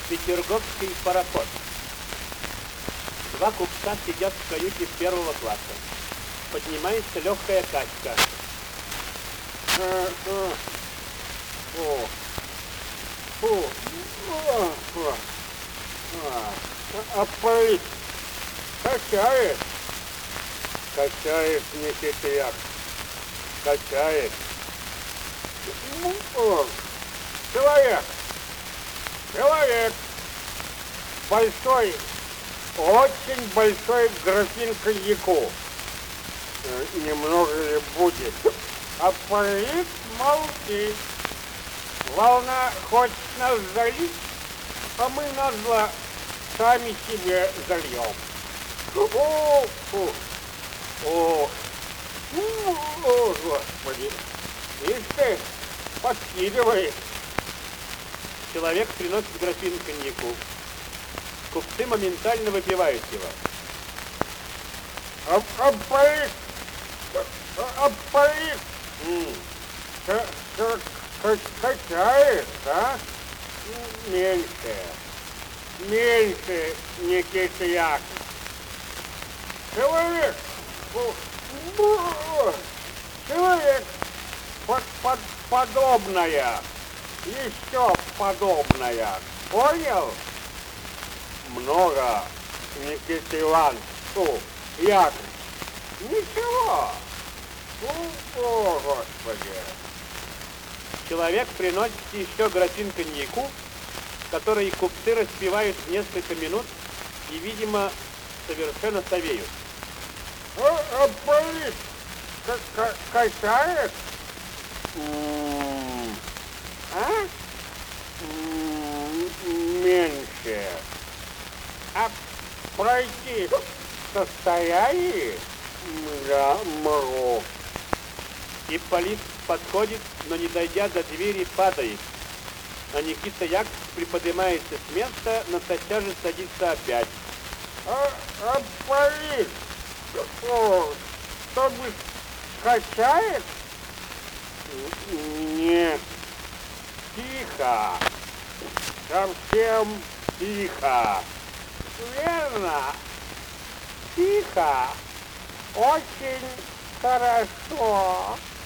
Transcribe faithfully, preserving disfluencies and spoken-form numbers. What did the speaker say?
Петерговский пароход. Два купца сидят в каюте первого класса. Поднимается легкая качка. А, а, о, фу, а, а, а, а парик качает, качает Никитяк, качает. Ну, о, человек, человек, большой, очень большой графин коньяку. Э, Немного ли будет? А парик молчит. Волна хочет нас залить, а мы назло сами себе зальем. О, о, о, о, Господи. Ишь ты, подкидывает. Человек приносит графин коньяку. Купцы моментально выпивают его. А, а парик, а, а парик, М, к- к- к- качает, а? Меньше, меньше, Никита Яковлевич. Человек, о, о, человек под, под, подобная, еще подобная, понял? Много, Никита Иванович, о, Яковлевич, ничего. О, о, Господи. Человек приносит еще графин коньяку, который купцы распивают несколько минут и, видимо, совершенно совеют. А, а парик к- к- качает? М, А? М, Меньше. А пройти в состоянии? Да, могу. Ипполит подходит, но не дойдя до двери, падает. А Никита Яковлевич приподнимается с места, но тотчас же садится опять. А, а парик, о, чтобы качает? Нет. Тихо. Совсем тихо. Верно. Тихо. Очень хорошо.